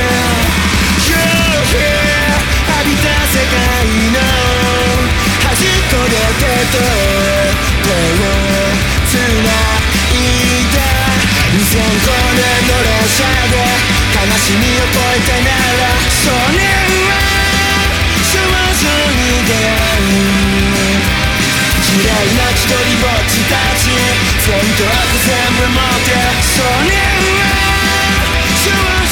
You're here 浴びた世界の端っこで手と手をつないだにせんごねんの列車で悲しみを越えてなら少年は少女に出会う嫌いな一人ぼっちたち全部全部持って少年はシュワ